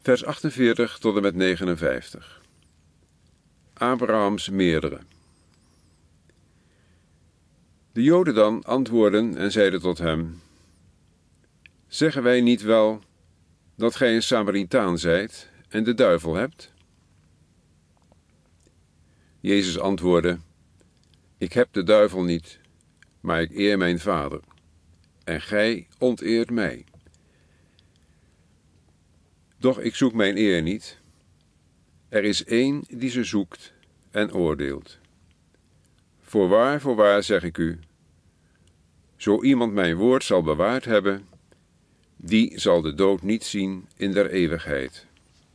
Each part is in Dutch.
Vers 48 tot en met 59. Abrahams meerdere. De Joden dan antwoordden en zeiden tot hem: Zeggen wij niet wel dat gij een Samaritaan zijt en de duivel hebt? Jezus antwoordde: Ik heb de duivel niet, maar ik eer mijn Vader, en gij onteert mij. Doch ik zoek mijn eer niet. Er is één die ze zoekt en oordeelt. Voorwaar zeg ik u, zo iemand mijn woord zal bewaard hebben, die zal de dood niet zien in der eeuwigheid.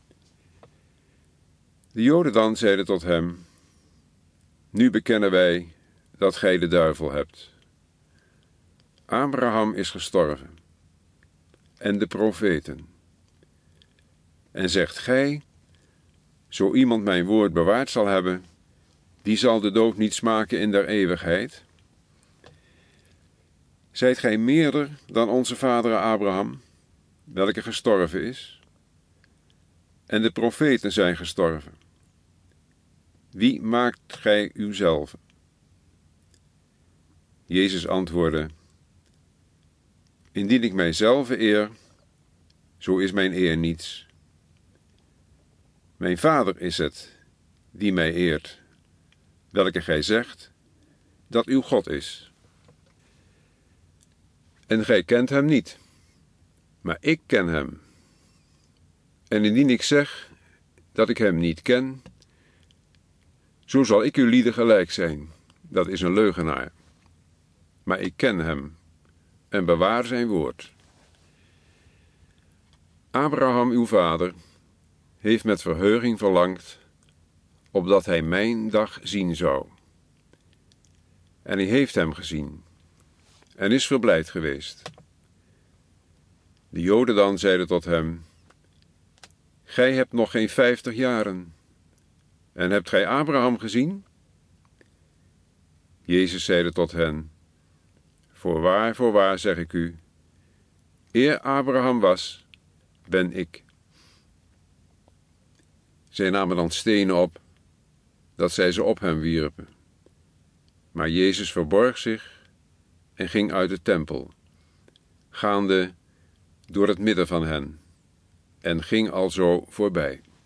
De Joden dan zeiden tot hem: Nu bekennen wij dat gij de duivel hebt. Abraham is gestorven, en de profeten. En zegt gij, zo iemand mijn woord bewaard zal hebben, die zal de dood niet smaken in der eeuwigheid? Zijt gij meerder dan onze vader Abraham, welke gestorven is? En de profeten zijn gestorven. Wie maakt gij uzelven? Jezus antwoordde: Indien ik mijzelf eer, zo is mijn eer niets. Mijn Vader is het, die mij eert, welke gij zegt, dat uw God is. En gij kent hem niet, maar ik ken hem. En indien ik zeg dat ik hem niet ken, zo zal ik u lieden gelijk zijn, dat is een leugenaar. Maar ik ken hem en bewaar zijn woord. Abraham, uw vader, heeft met verheuging verlangd, opdat hij mijn dag zien zou. En hij heeft hem gezien en is verblijd geweest. De Joden dan zeiden tot hem: Gij hebt nog geen 50 jaren, en hebt gij Abraham gezien? Jezus zeide tot hen: Voorwaar zeg ik u, eer Abraham was, ben ik. Zij namen dan stenen op, dat zij ze op hem wierpen. Maar Jezus verborg zich en ging uit de tempel, gaande door het midden van hen, en ging alzo voorbij.